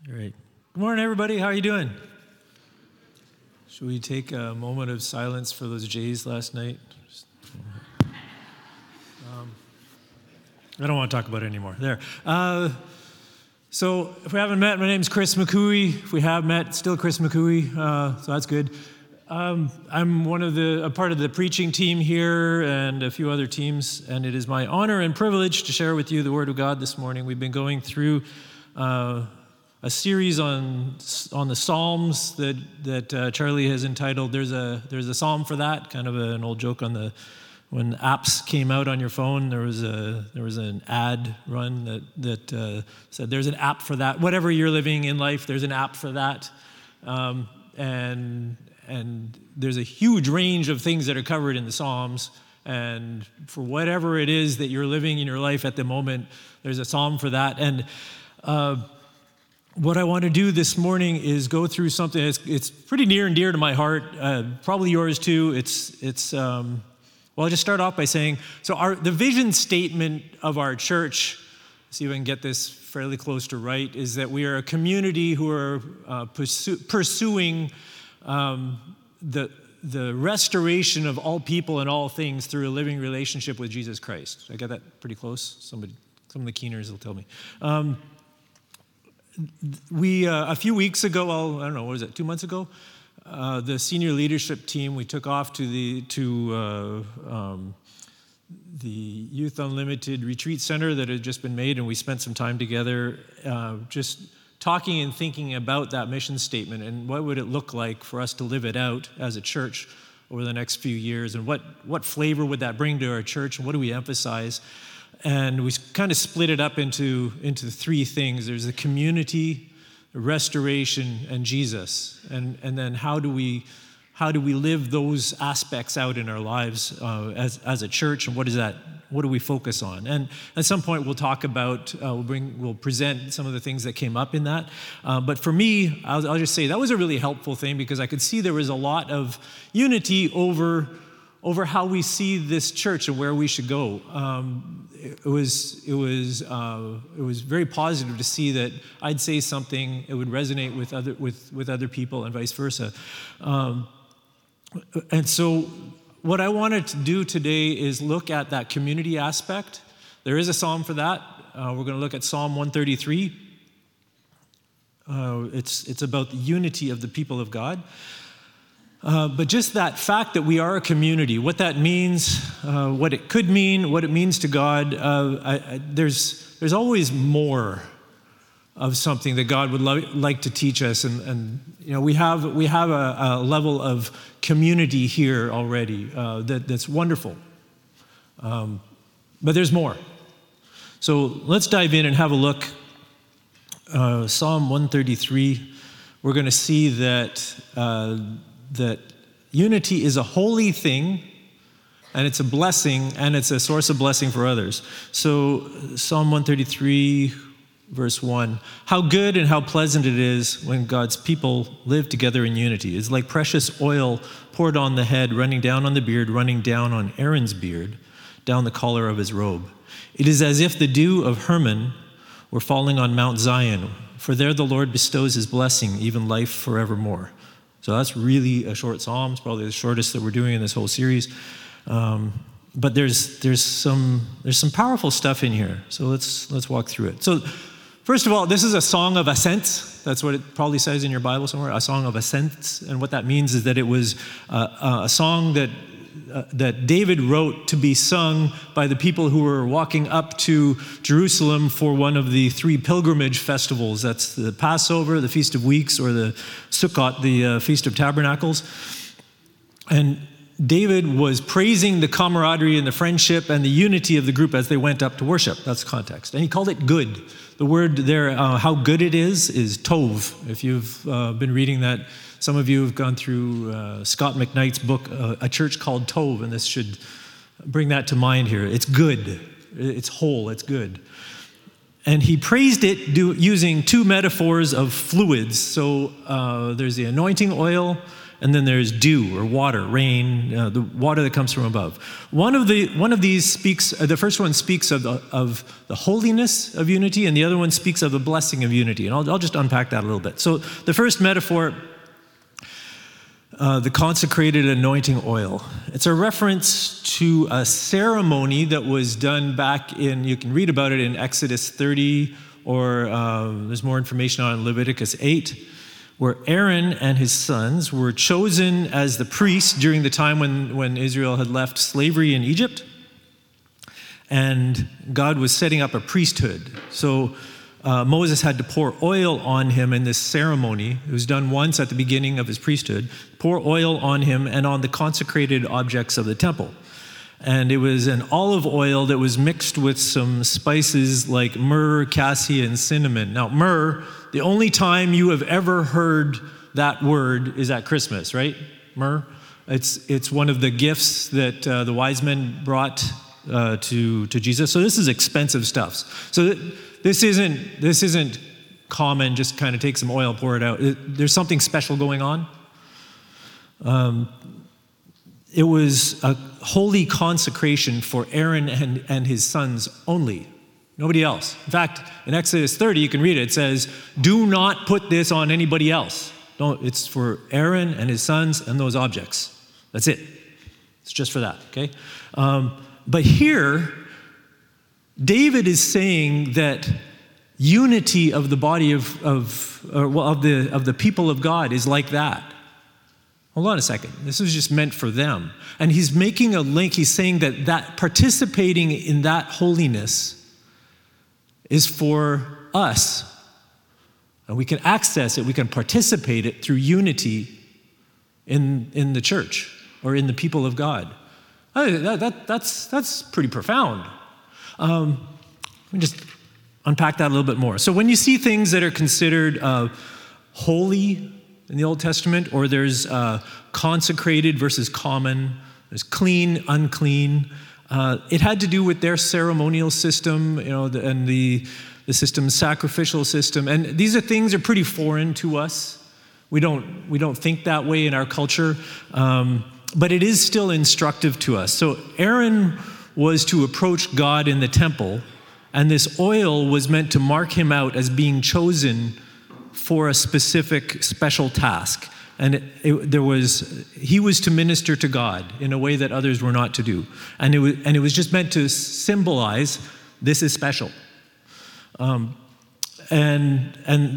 All right. Good morning, everybody. How are you doing? Should we take a moment of silence for those Jays last night? I don't want to talk about it anymore. There. So if we haven't met, my name's Chris McCooey. If we have met, still Chris McCooey, so that's good. I'm a part of the preaching team here and a few other teams, and it is my honor and privilege to share with you the Word of God this morning. We've been going through a series on the Psalms that Charlie has entitled "There's a Psalm for That." Kind of an old joke when apps came out on your phone. There was an ad run that said there's an app for that. Whatever you're living in life, there's an app for that, and there's a huge range of things that are covered in the Psalms. And for whatever it is that you're living in your life at the moment, there's a psalm for that. And what I want to do this morning is go through something it's pretty near and dear to my heart, probably yours too. Well, I'll just start off by saying, the vision statement of our church, see if I can get this fairly close to right, is that we are a community who are pursuing the restoration of all people and all things through a living relationship with Jesus Christ. Did I get that pretty close? Some of the keeners will tell me. We a few weeks ago, I don't know, what was it, 2 months ago? The senior leadership team, we took off to the Youth Unlimited Retreat Center that had just been made, and we spent some time together just talking and thinking about that mission statement and what would it look like for us to live it out as a church over the next few years, and what flavor would that bring to our church, and what do we emphasize? And we kind of split it up into three things. There's the community, restoration, and Jesus. And then how do we live those aspects out in our lives as a church, and what do we focus on? And at some point we'll talk about, we'll present some of the things that came up in that. But for me, I'll just say that was a really helpful thing, because I could see there was a lot of unity over how we see this church and where we should go. It was very positive to see that I'd say something, it would resonate with other people, and vice versa. And so what I wanted to do today is look at that community aspect. There is a psalm for that. We're going to look at Psalm 133. It's about the unity of the people of God. But just that fact that we are a community, what that means, what it could mean, what it means to God, there's always more of something that God would like to teach us, and we have a level of community here already that's wonderful, but there's more. So let's dive in and have a look. Psalm 133. We're going to see that unity is a holy thing, and it's a blessing, and it's a source of blessing for others. So Psalm 133, verse 1, how good and how pleasant it is when God's people live together in unity. It's like precious oil poured on the head, running down on the beard, running down on Aaron's beard, down the collar of his robe. It is as if the dew of Hermon were falling on Mount Zion, for there the Lord bestows his blessing, even life forevermore. So that's really a short psalm. It's probably the shortest that we're doing in this whole series. But there's some powerful stuff in here. So let's walk through it. So first of all, this is a song of ascents. That's what it probably says in your Bible somewhere, a song of ascents. And what that means is that it was a song that David wrote to be sung by the people who were walking up to Jerusalem for one of the three pilgrimage festivals. That's the Passover, the Feast of Weeks, or the Sukkot, the Feast of Tabernacles. And David was praising the camaraderie and the friendship and the unity of the group as they went up to worship. That's context. And he called it good. The word there, how good it is tov. If you've been reading that, some of you have gone through Scott McKnight's book, A Church Called Tov, and this should bring that to mind here. It's good. It's whole. It's good. And he praised it using two metaphors of fluids. So there's the anointing oil, and then there's dew or water, rain, the water that comes from above. One of these speaks. The first one speaks of the holiness of unity, and the other one speaks of the blessing of unity. And I'll just unpack that a little bit. So the first metaphor, the consecrated anointing oil. It's a reference to a ceremony that was done back in. You can read about it in Exodus 30, or there's more information on Leviticus 8. Where Aaron and his sons were chosen as the priests during the time when Israel had left slavery in Egypt. And God was setting up a priesthood. So Moses had to pour oil on him in this ceremony. It was done once at the beginning of his priesthood. Pour oil on him and on the consecrated objects of the temple. And it was an olive oil that was mixed with some spices like myrrh, cassia, and cinnamon. Now, myrrh, the only time you have ever heard that word is at Christmas, right? Myrrh. It's one of the gifts that the wise men brought to Jesus. So this is expensive stuff. So this isn't common. Just kind of take some oil, pour it out. There's something special going on. It was a holy consecration for Aaron and his sons only. Nobody else. In fact, in Exodus 30, you can read it. It says, do not put this on anybody else. It's for Aaron and his sons and those objects. That's it. It's just for that, okay? But here, David is saying that unity of the body of the people of God is like that. Hold on a second. This was just meant for them. And he's making a link. He's saying that participating in that holiness is for us. And we can access it, we can participate it through unity in the church or in the people of God. That's pretty profound. Let me just unpack that a little bit more. So when you see things that are considered holy in the Old Testament, or there's consecrated versus common, there's clean, unclean, it had to do with their ceremonial system, and the system's sacrificial system. And these are things that are pretty foreign to us. We don't think that way in our culture, but it is still instructive to us. So Aaron was to approach God in the temple, and this oil was meant to mark him out as being chosen for a specific special task. And he was to minister to God in a way that others were not to do. And it was just meant to symbolize this is special. And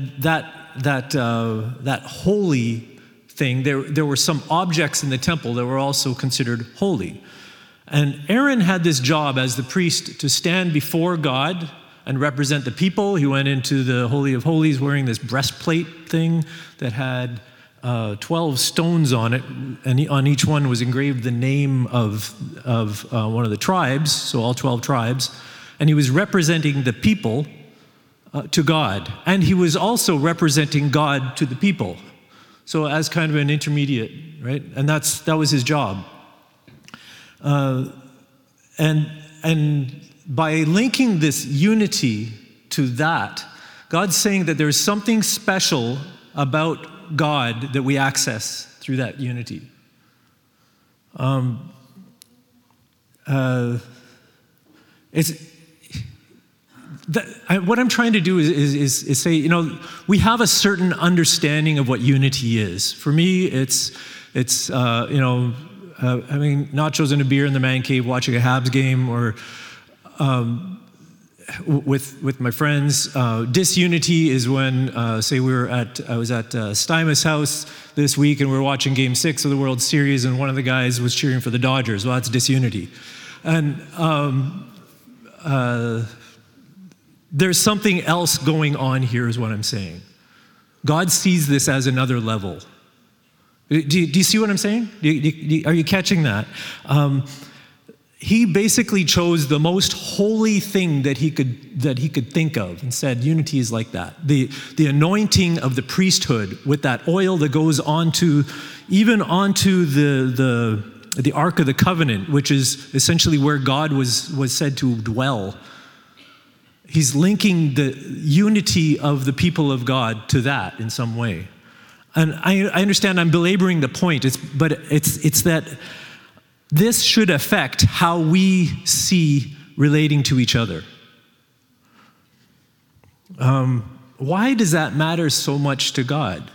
that holy thing, there were some objects in the temple that were also considered holy. And Aaron had this job as the priest to stand before God and represent the people. He went into the Holy of Holies wearing this breastplate thing that had 12 stones on it, and on each one was engraved the name of one of the tribes, so all 12 tribes. And he was representing the people to God, and he was also representing God to the people. So as kind of an intermediate, right? And that was his job. And by linking this unity to that, God's saying that there's something special about God that we access through that unity. What I'm trying to do is say, we have a certain understanding of what unity is. For me, it's having nachos and a beer in the man cave, watching a Habs game, or with my friends. Disunity is when, say, I was at Stuyma's house this week, and we were watching Game 6 of the World Series, and one of the guys was cheering for the Dodgers. Well, that's disunity. And there's something else going on here, is what I'm saying. God sees this as another level. Do you see what I'm saying? Are you catching that? He basically chose the most holy thing that he could think of and said, unity is like that. The anointing of the priesthood with that oil that goes onto the Ark of the Covenant, which is essentially where God was said to dwell. He's linking the unity of the people of God to that in some way. And I understand I'm belaboring the point, but it's that this should affect how we see relating to each other. Why does that matter so much to God?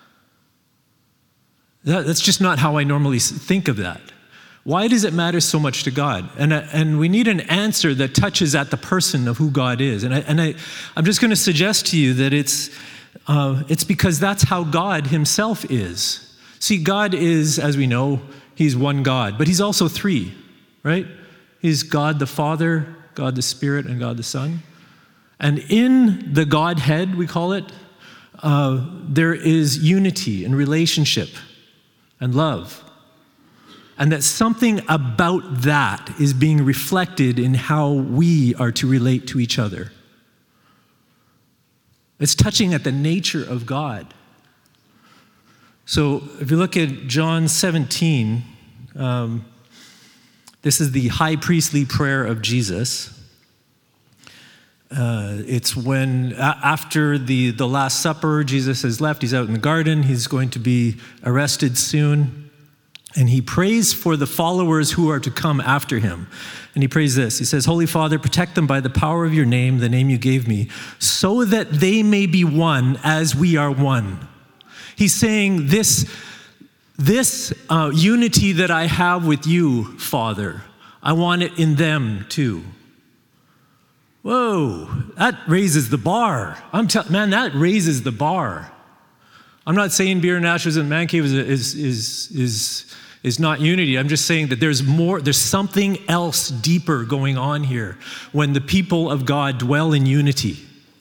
That's just not how I normally think of that. Why does it matter so much to God? And we need an answer that touches at the person of who God is. And I'm just going to suggest to you that it's because that's how God himself is. See, God is, as we know, he's one God, but he's also three, right? He's God the Father, God the Spirit, and God the Son. And in the Godhead, we call it, there is unity and relationship and love. And that something about that is being reflected in how we are to relate to each other. It's touching at the nature of God. So if you look at John 17, this is the high priestly prayer of Jesus. It's when, after the Last Supper, Jesus has left, he's out in the garden, he's going to be arrested soon, and he prays for the followers who are to come after him. And he prays this, he says, Holy Father, protect them by the power of your name, the name you gave me, so that they may be one as we are one. He's saying this unity that I have with you, Father, I want it in them too. Whoa, that raises the bar. Man, that raises the bar. I'm not saying Beer and Ashes and Man Cave is not unity. I'm just saying that there's something else deeper going on here when the people of God dwell in unity.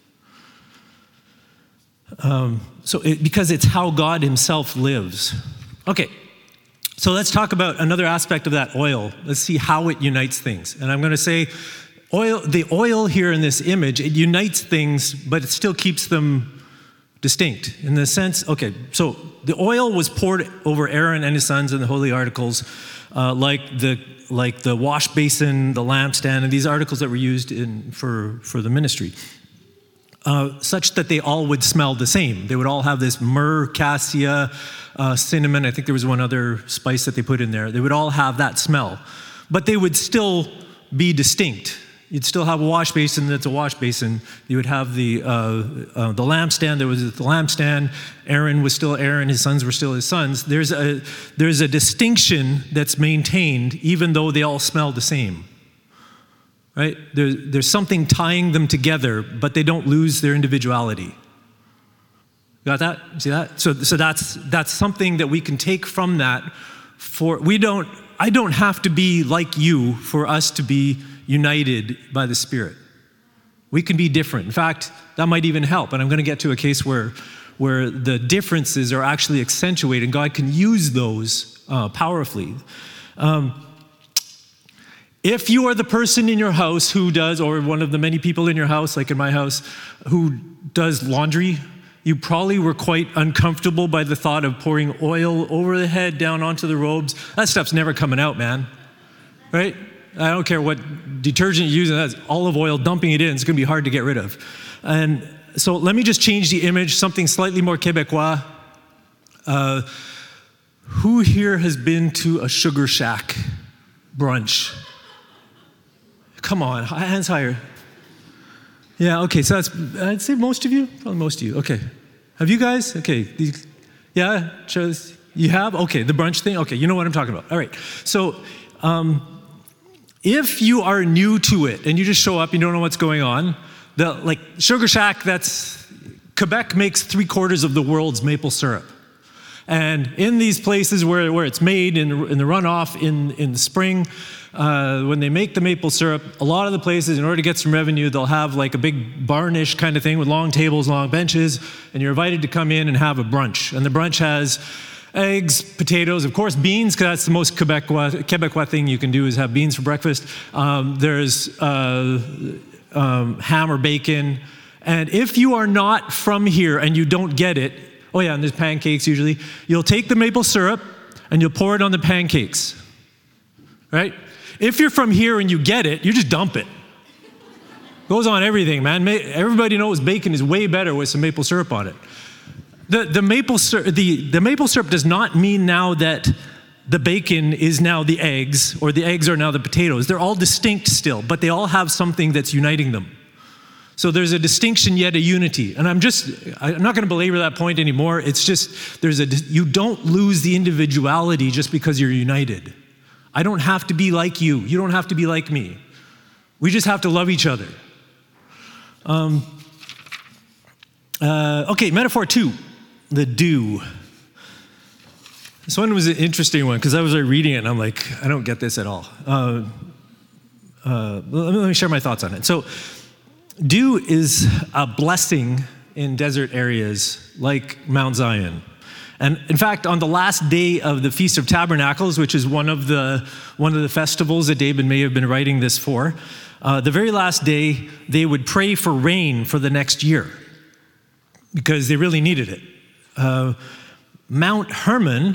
Because it's how God himself lives. Okay, so let's talk about another aspect of that oil. Let's see how it unites things. And I'm going to say, the oil here in this image, it unites things, but it still keeps them distinct. In the sense, okay, so the oil was poured over Aaron and his sons in the holy articles, like the wash basin, the lampstand, and these articles that were used for the ministry, such that they all would smell the same. They would all have this myrrh, cassia, cinnamon. I think there was one other spice that they put in there. They would all have that smell, but they would still be distinct. You'd still have a wash basin that's a wash basin. You would have the lampstand. There was the lampstand. Aaron was still Aaron. His sons were still his sons. There's a distinction that's maintained even though they all smell the same. Right? There's something tying them together, but they don't lose their individuality. Got that? See that? So that's something that we can take from that. I don't have to be like you for us to be united by the Spirit. We can be different. In fact, that might even help. And I'm going to get to a case where the differences are actually accentuated, and God can use those powerfully. If you are the person in your house who does, or one of the many people in your house, like in my house, who does laundry, you probably were quite uncomfortable by the thought of pouring oil over the head, down onto the robes. That stuff's never coming out, man. Right? I don't care what detergent you're using, that's olive oil, dumping it in, it's going to be hard to get rid of. And so let me just change the image, something slightly more Quebecois. Who here has been to a Sugar Shack brunch? Come on, hands higher. Yeah, okay, so I'd say most of you? Probably most of you, okay. Have you guys? Okay, yeah, you have? Okay, the brunch thing? Okay, you know what I'm talking about. All right, so if you are new to it and you just show up, you don't know what's going on, Sugar Shack, Quebec makes 3/4 of the world's maple syrup. And in these places where it's made in the runoff in the spring, when they make the maple syrup, a lot of the places, in order to get some revenue, they'll have like a big barnish kind of thing with long tables, long benches, and you're invited to come in and have a brunch. And the brunch has eggs, potatoes, of course beans, because that's the most Quebecois thing you can do is have beans for breakfast. There's ham or bacon. And if you are not from here and you don't get it, oh yeah, and there's pancakes usually, you'll take the maple syrup and you'll pour it on the pancakes, right? If you're from here and you get it, you just dump it. Goes on everything, man. Everybody knows bacon is way better with some maple syrup on it. The maple syrup does not mean now that the bacon is now the eggs, or the eggs are now the potatoes. They're all distinct still, but they all have something that's uniting them. So there's a distinction yet a unity. And I'm not going to belabor that point anymore. It's just, you don't lose the individuality just because you're united. I don't have to be like you. You don't have to be like me. We just have to love each other. Okay, metaphor 2, the dew. This one was an interesting one because I was reading it and I'm like, I don't get this at all. Let me share my thoughts on it. So, dew is a blessing in desert areas like Mount Zion. And in fact, on the last day of the Feast of Tabernacles, which is one of the festivals that David may have been writing this for, the very last day, they would pray for rain for the next year because they really needed it. Mount Hermon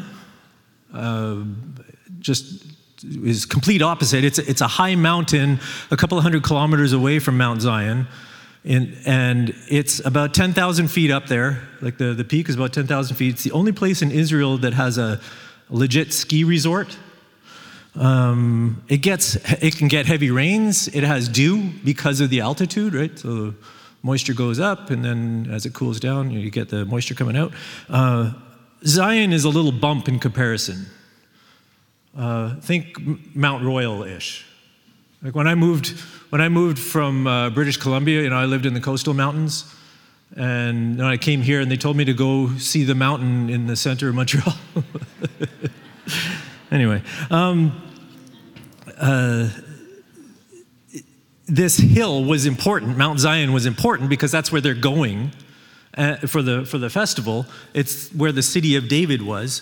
just is complete opposite. It's a high mountain, a couple of 100 kilometers away from Mount Zion, and it's about 10,000 feet up there. Like the peak is about 10,000 feet. It's the only place in Israel that has a legit ski resort. It can get heavy rains. It has dew because of the altitude, right? So moisture goes up, and then as it cools down, you get the moisture coming out. Zion is a little bump in comparison. Think Mount Royal-ish. Like when I moved from British Columbia, I lived in the coastal mountains, and I came here and they told me to go see the mountain in the center of Montreal. Anyway, this hill was important. Mount Zion was important because that's where they're going for the festival. It's where the city of David was,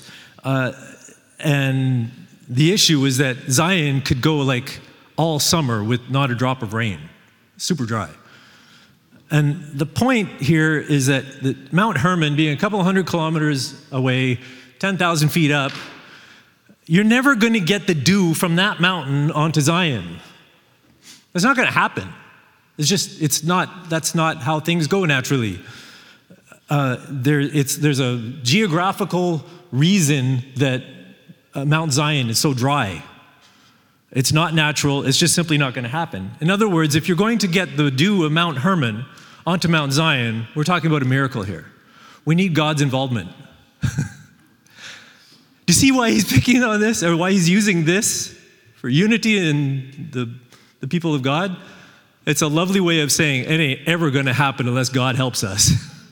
and the issue is that Zion could go like all summer with not a drop of rain, super dry. And the point here is that Mount Hermon, being a couple of 100 kilometers away, 10,000 feet up, you're never going to get the dew from that mountain onto Zion. It's not going to happen. That's not how things go naturally. There's a geographical reason that Mount Zion is so dry. It's not natural. It's just simply not going to happen. In other words, if you're going to get the dew of Mount Hermon onto Mount Zion, we're talking about a miracle here. We need God's involvement. Do you see why he's picking on this, or why he's using this for unity in the people of God? It's a lovely way of saying it ain't ever going to happen unless God helps us.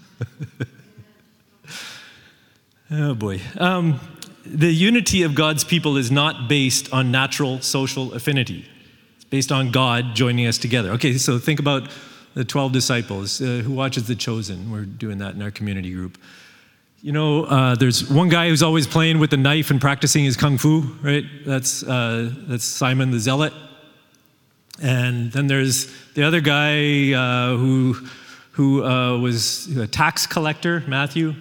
Oh boy. The unity of God's people is not based on natural social affinity. It's based on God joining us together. Okay, so think about the 12 disciples. Who watches The Chosen? We're doing that in our community group. There's one guy who's always playing with a knife and practicing his kung fu, right? That's Simon the Zealot. And then there's the other guy who was a tax collector, Matthew.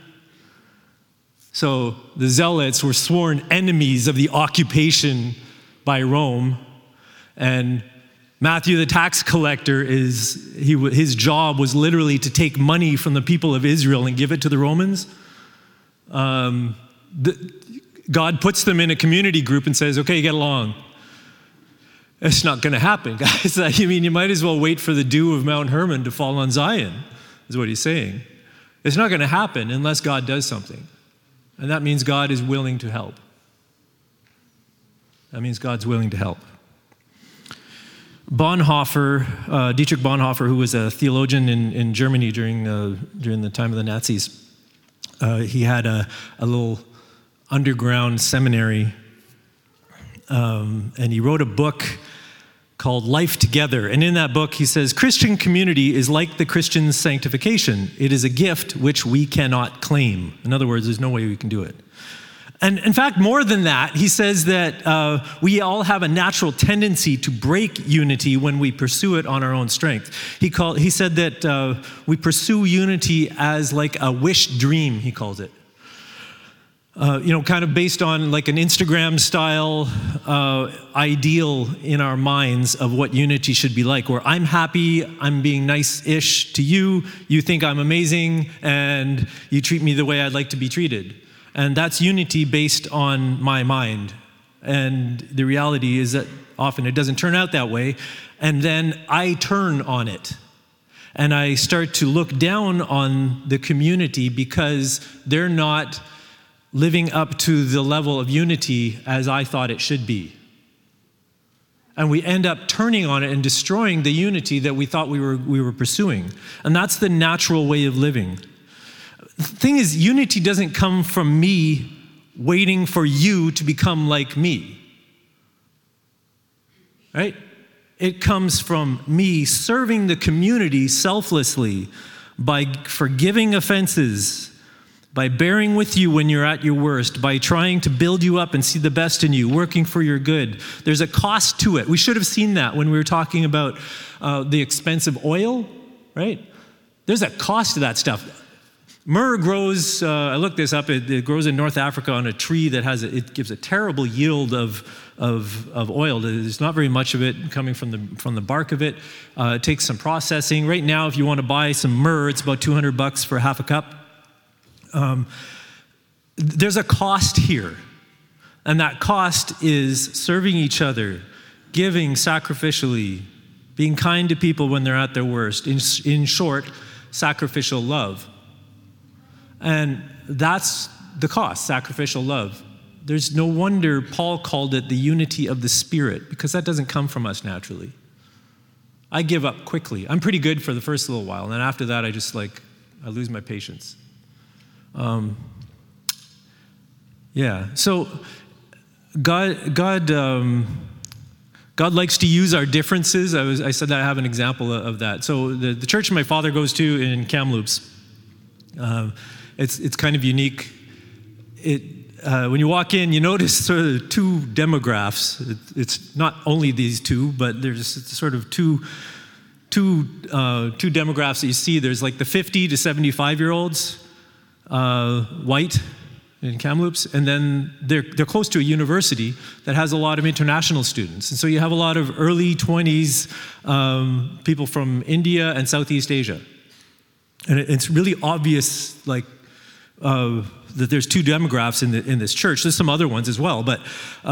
So the Zealots were sworn enemies of the occupation by Rome, and Matthew the tax collector his job was literally to take money from the people of Israel and give it to the Romans. God puts them in a community group and says, okay, get along. It's not going to happen, guys. You might as well wait for the dew of Mount Hermon to fall on Zion, is what he's saying. It's not going to happen unless God does something. And that means God is willing to help. That means God's willing to help. Bonhoeffer, Dietrich Bonhoeffer, who was a theologian in Germany during the time of the Nazis, he had a little underground seminary, and he wrote a book called Life Together. And in that book, he says, Christian community is like the Christian's sanctification. It is a gift which we cannot claim. In other words, there's no way we can do it. And in fact, more than that, he says that we all have a natural tendency to break unity when we pursue it on our own strength. He said that we pursue unity as like a wish dream, he calls it. kind of based on like an Instagram style ideal in our minds of what unity should be like, where I'm happy, I'm being nice-ish to you, you think I'm amazing, and you treat me the way I'd like to be treated. And that's unity based on my mind. And the reality is that often it doesn't turn out that way, and then I turn on it. And I start to look down on the community because they're not living up to the level of unity as I thought it should be. And we end up turning on it and destroying the unity that we thought we were pursuing. And that's the natural way of living. The thing is, unity doesn't come from me waiting for you to become like me. Right? It comes from me serving the community selflessly by forgiving offenses, by bearing with you when you're at your worst, by trying to build you up and see the best in you, working for your good. There's a cost to it. We should have seen that when we were talking about the expensive oil, right? There's a cost to that stuff. Myrrh grows, I looked this up, it grows in North Africa on a tree that it gives a terrible yield of oil. There's not very much of it coming from the bark of it. It takes some processing. Right now, if you want to buy some myrrh, it's about $200 for half a cup. There's a cost here, and that cost is serving each other, giving sacrificially, being kind to people when they're at their worst. In short, sacrificial love. And that's the cost, sacrificial love. There's no wonder Paul called it the unity of the Spirit, because that doesn't come from us naturally. I give up quickly. I'm pretty good for the first little while, and then after that, I lose my patience. So God likes to use our differences. I said that I have an example of that. So the church my father goes to in Kamloops, it's kind of unique. When you walk in, you notice sort of two demographics. It's not only these two, but there's sort of two demographics that you see. There's like the 50 to 75-year-olds, white in Kamloops, and then they're close to a university that has a lot of international students. And so you have a lot of early 20s people from India and Southeast Asia. And it's really obvious, that there's two demographics in this church. There's some other ones as well, but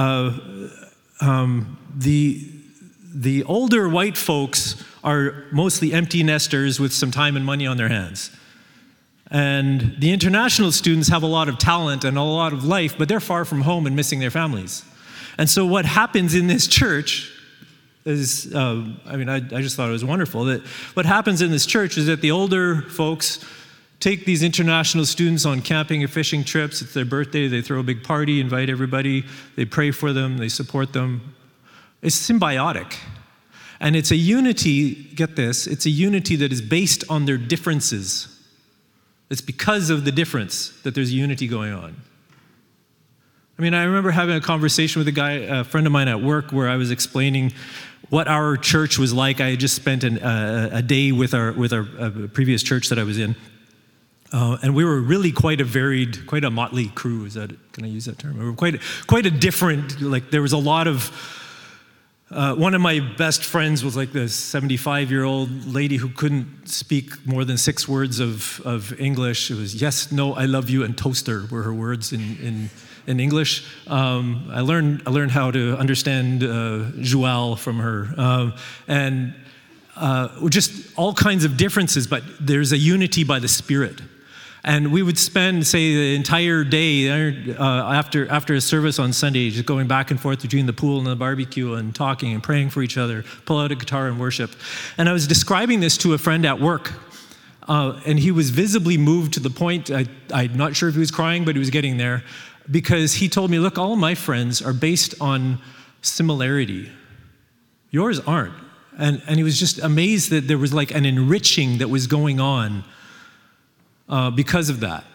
the older white folks are mostly empty nesters with some time and money on their hands. And the international students have a lot of talent and a lot of life, but they're far from home and missing their families. And so what happens in this church is, I just thought it was wonderful, that what happens in this church is that the older folks take these international students on camping or fishing trips. It's their birthday, they throw a big party, invite everybody, they pray for them, they support them. It's symbiotic. And it's a unity, get this, it's a unity that is based on their differences. It's because of the difference that there's unity going on. I remember having a conversation with a friend of mine at work, where I was explaining what our church was like. I had just spent a day with our previous church that I was in. And we were really quite a motley crew. Can I use that term? We were quite a different, there was a lot of, one of my best friends was like this 75-year-old lady who couldn't speak more than 6 words of English. It was yes, no, I love you, and toaster were her words in English. I learned how to understand Joelle from her. And just all kinds of differences, but there's a unity by the Spirit. And we would spend, say, the entire day after a service on Sunday, just going back and forth between the pool and the barbecue and talking and praying for each other, pull out a guitar and worship. And I was describing this to a friend at work, and he was visibly moved to the point, I'm not sure if he was crying, but he was getting there, because he told me, look, all of my friends are based on similarity. Yours aren't. And he was just amazed that there was like an enriching that was going on because of that.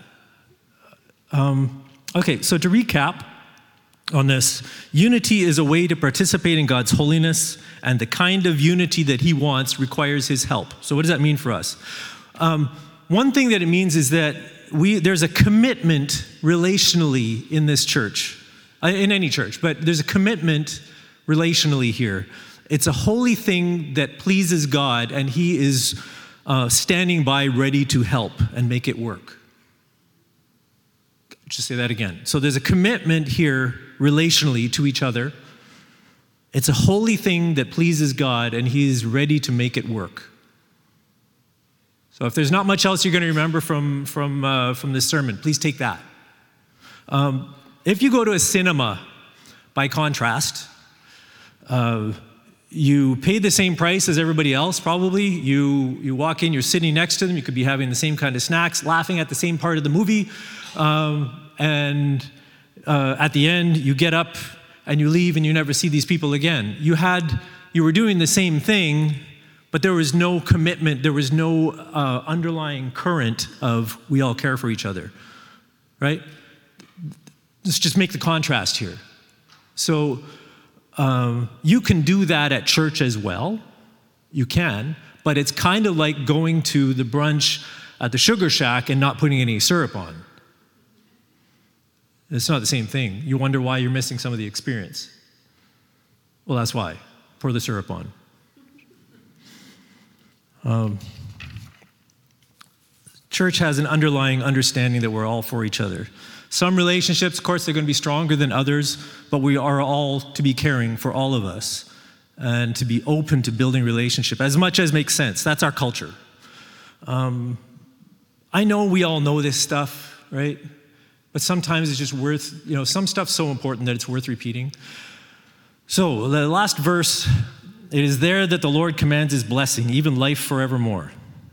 Okay, so to recap on this, unity is a way to participate in God's holiness, and the kind of unity that He wants requires His help. So what does that mean for us? One thing that it means is that there's a commitment relationally in this church, in any church, but there's a commitment relationally here. It's a holy thing that pleases God, and he is standing by ready to help and make it work. Just say that again. So there's a commitment here relationally to each other. It's a holy thing that pleases God, and he is ready to make it work. So if there's not much else you're going to remember from this sermon, please take that. If you go to a cinema, by contrast, you pay the same price as everybody else, probably. You walk in, you're sitting next to them, you could be having the same kind of snacks, laughing at the same part of the movie, and at the end, you get up and you leave and you never see these people again. You were doing the same thing, but there was no commitment, there was no underlying current of we all care for each other, right? Let's just make the contrast here. So you can do that at church as well. You can, but it's kind of like going to the brunch at the Sugar Shack and not putting any syrup on. It's not the same thing. You wonder why you're missing some of the experience. Well, that's why. Pour the syrup on. Church has an underlying understanding that we're all for each other. Some relationships, of course, they're going to be stronger than others, but we are all to be caring for all of us and to be open to building relationship as much as makes sense. That's our culture. I know we all know this stuff, right? But sometimes it's just worth, some stuff's so important that it's worth repeating. So the last verse, it is there that the Lord commands his blessing, even life forevermore.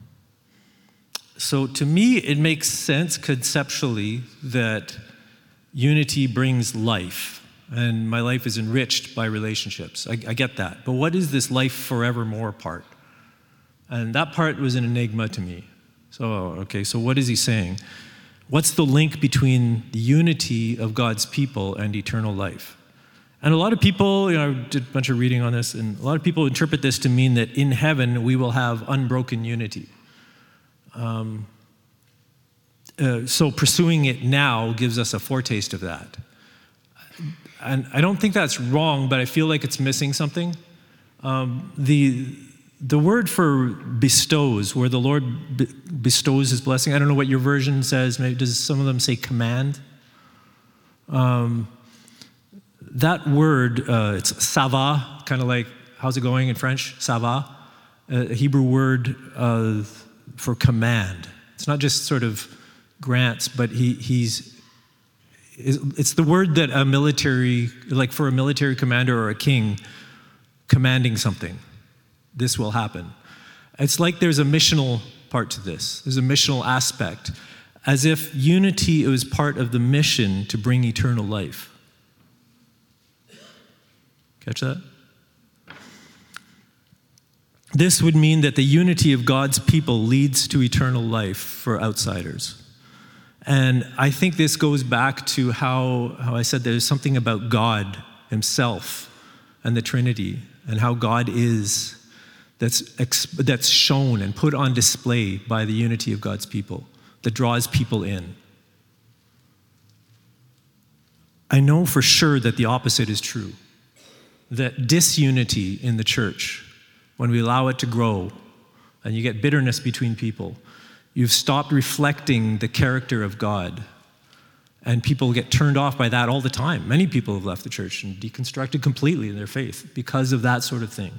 So to me, it makes sense conceptually that unity brings life, and my life is enriched by relationships. I get that. But what is this life forevermore part? And that part was an enigma to me. So what is he saying? What's the link between the unity of God's people and eternal life? And a lot of people, I did a bunch of reading on this, and a lot of people interpret this to mean that in heaven we will have unbroken unity. So pursuing it now gives us a foretaste of that. And I don't think that's wrong, but I feel like it's missing something. The word for bestows, where the Lord bestows his blessing, I don't know what your version says. Maybe does some of them say command? That word, it's sava, kind of like, how's it going in French? Sava, a Hebrew word for command. It's not just sort of grants, but it's the word that a military, like for a military commander or a king, commanding something. This will happen. It's like there's a missional part to this. There's a missional aspect, as if unity was part of the mission to bring eternal life. Catch that? This would mean that the unity of God's people leads to eternal life for outsiders. And I think this goes back to how I said there's something about God himself and the Trinity and how God is that's shown and put on display by the unity of God's people that draws people in. I know for sure that the opposite is true, that disunity in the church, when we allow it to grow and you get bitterness between people, you've stopped reflecting the character of God. And people get turned off by that all the time. Many people have left the church and deconstructed completely in their faith because of that sort of thing.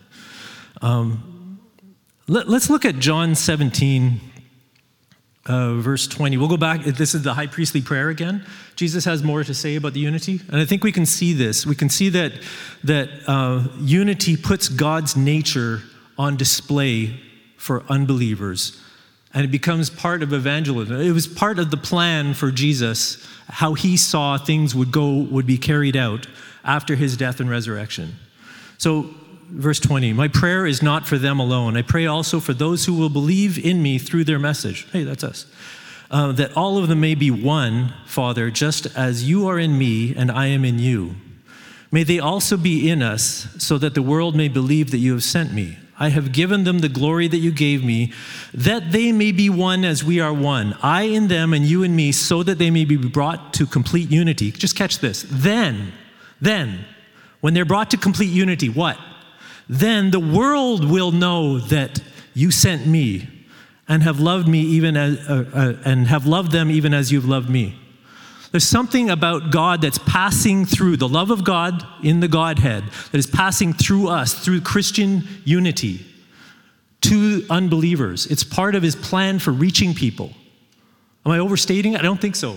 Let's look at John 17, verse 20. We'll go back. This is the high priestly prayer again. Jesus has more to say about the unity. And I think we can see this. We can see that unity puts God's nature on display for unbelievers. And it becomes part of evangelism. It was part of the plan for Jesus, how he saw things would be carried out after his death and resurrection. So, verse 20, my prayer is not for them alone. I pray also for those who will believe in me through their message. Hey, that's us. That all of them may be one, Father, just as you are in me and I am in you. May they also be in us, so that the world may believe that you have sent me. I have given them the glory that you gave me, that they may be one as we are one, I in them and you in me, so that they may be brought to complete unity. Just catch this. Then, when they're brought to complete unity, what? Then the world will know that you sent me and have loved me and have loved them even as you've loved me. There's something about God that's passing through, the love of God in the Godhead, that is passing through us, through Christian unity, to unbelievers. It's part of his plan for reaching people. Am I overstating it? I don't think so.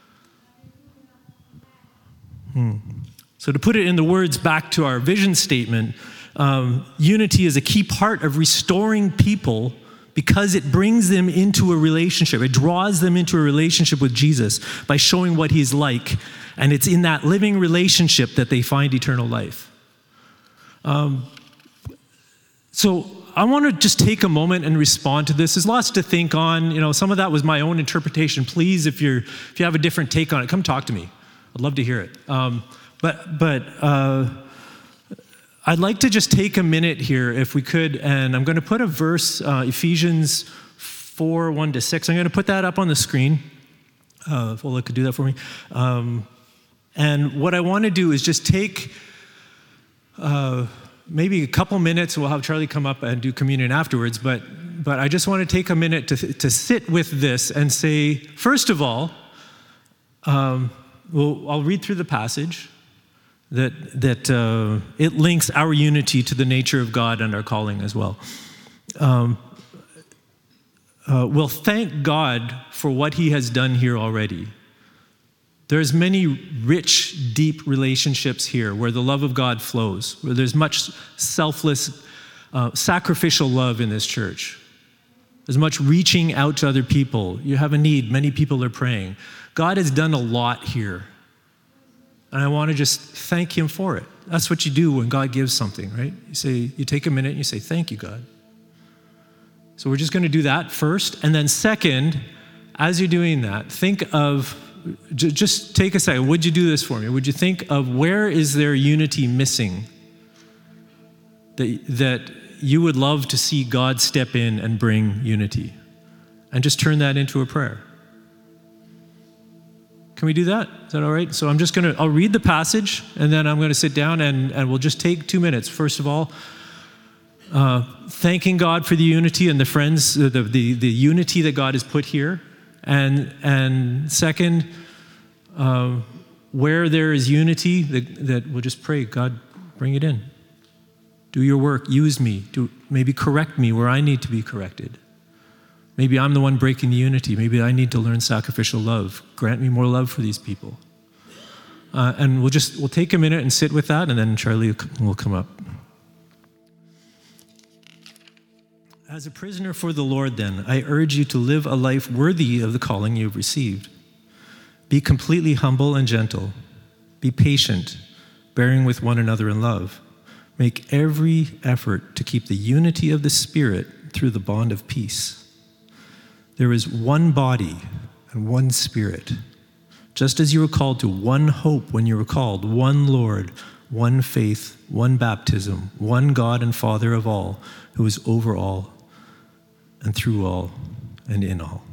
So to put it in the words back to our vision statement, unity is a key part of restoring people because it brings them into a relationship. It draws them into a relationship with Jesus by showing what he's like. And it's in that living relationship that they find eternal life. So I want to just take a moment and respond to this. There's lots to think on. You know, some of that was my own interpretation. Please, if you have a different take on it, come talk to me. I'd love to hear it. But I'd like to just take a minute here, if we could, and I'm going to put a verse, Ephesians 4, 1-6. I'm going to put that up on the screen. If Ola could do that for me. And what I want to do is just take maybe a couple minutes. We'll have Charlie come up and do communion afterwards. But I just want to take a minute to sit with this and say, first of all, I'll read through the passage. That it links our unity to the nature of God and our calling as well. We'll thank God for what he has done here already. There's many rich, deep relationships here where the love of God flows, where there's much selfless, sacrificial love in this church. There's much reaching out to other people. You have a need, many people are praying. God has done a lot here. And I want to just thank him for it. That's what you do when God gives something, right? You take a minute and you say, thank you, God. So we're just going to do that first. And then second, as you're doing that, think of, just take a second. Would you do this for me? Would you think of where is there unity missing that you would love to see God step in and bring unity? And just turn that into a prayer. Can we do that? Is that all right? So I'll read the passage, and then I'm going to sit down and we'll just take 2 minutes. First of all, thanking God for the unity and the friends, the unity that God has put here. And second, where there is unity, that we'll just pray, God, bring it in. Do your work, use me, maybe correct me where I need to be corrected. Maybe I'm the one breaking the unity. Maybe I need to learn sacrificial love. Grant me more love for these people. And we'll take a minute and sit with that, and then Charlie will come up. As a prisoner for the Lord, then, I urge you to live a life worthy of the calling you've received. Be completely humble and gentle. Be patient, bearing with one another in love. Make every effort to keep the unity of the Spirit through the bond of peace. There is one body and one Spirit, just as you were called to one hope when you were called, one Lord, one faith, one baptism, one God and Father of all, who is over all and through all and in all.